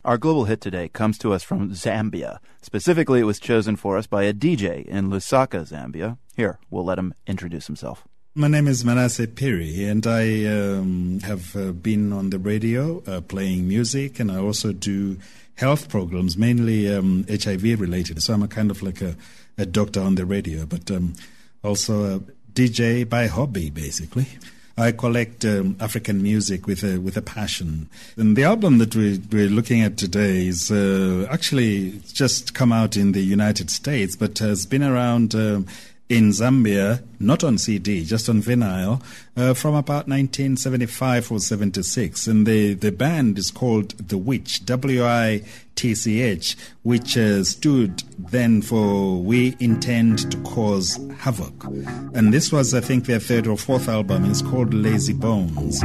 Our global hit today comes to us from Zambia. Specifically, it was chosen for us by a DJ in Lusaka, Zambia. Here, we'll let him introduce himself. My name is Manasseh Phiri, and I have been on the radio playing music, and I also do health programs, mainly HIV related. So I'm a kind of like a doctor on the radio, but also a DJ by hobby, basically. I collect African music with a passion. And the album that we're looking at today is actually just come out in the United States, but has been around in Zambia, not on CD, just on vinyl, from about 1975 or 76. And the band is called The Witch, WITCH, which stood then for We Intend to Cause Havoc. And this was, I think, their third or fourth album. It's called Lazy Bones.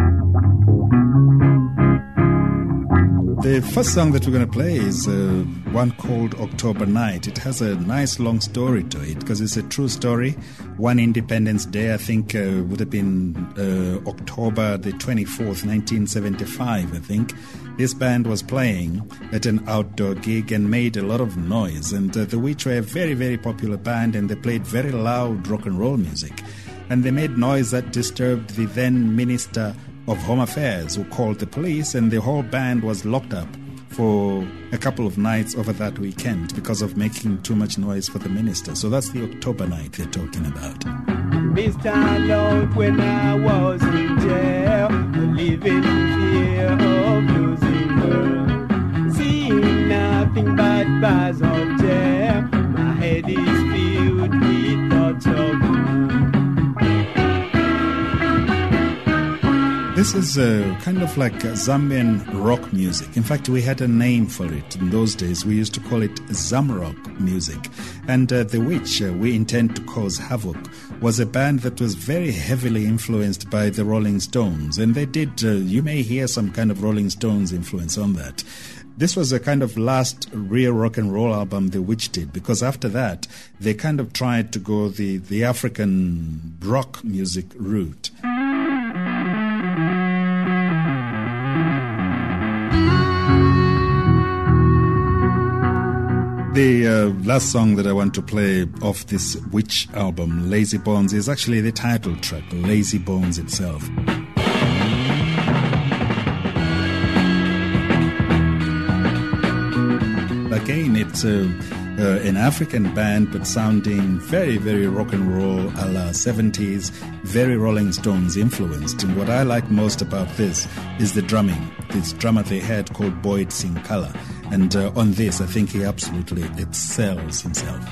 The first song that we're going to play is one called October Night. It has a nice long story to it because it's a true story. One Independence Day, I think, would have been October the 24th, 1975, I think. This band was playing at an outdoor gig and made a lot of noise. And The Witch were a very, very popular band, and they played very loud rock and roll music. And they made noise that disturbed the then Minister of Home Affairs, who called the police, and the whole band was locked up for a couple of nights over that weekend because of making too much noise for the minister. So that's the October Night they're talking about. Mr. Lord, when I was in jail, living in fear of losing her, seeing nothing but bars of jail, my head is filled with thoughts of her. This is kind of like Zambian rock music. In fact, we had a name for it in those days. We used to call it Zamrock music. And The Witch, We Intend to Cause Havoc, was a band that was very heavily influenced by the Rolling Stones. And they did, you may hear some kind of Rolling Stones influence on that. This was a kind of last real rock and roll album The Witch did, because after that, they kind of tried to go the African rock music route. The last song that I want to play off this Witch album, Lazy Bones, is actually the title track, Lazy Bones itself. Again, it's an African band, but sounding very, very rock and roll a la 70s, very Rolling Stones influenced. And what I like most about this is the drumming. This drummer they had called Boyd Sinkala. And on this, I think he absolutely excels himself.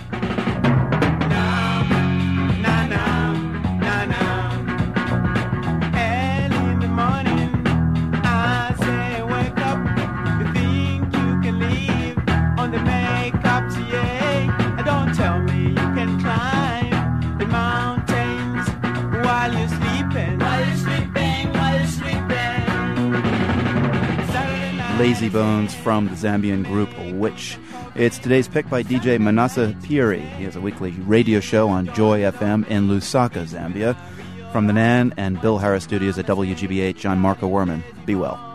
Lazy Bones from the Zambian group Witch. It's today's pick by DJ Manasseh Phiri. He has a weekly radio show on Joy FM in Lusaka, Zambia. From the Nan and Bill Harris studios at WGBH, I'm Marco Werman. Be well.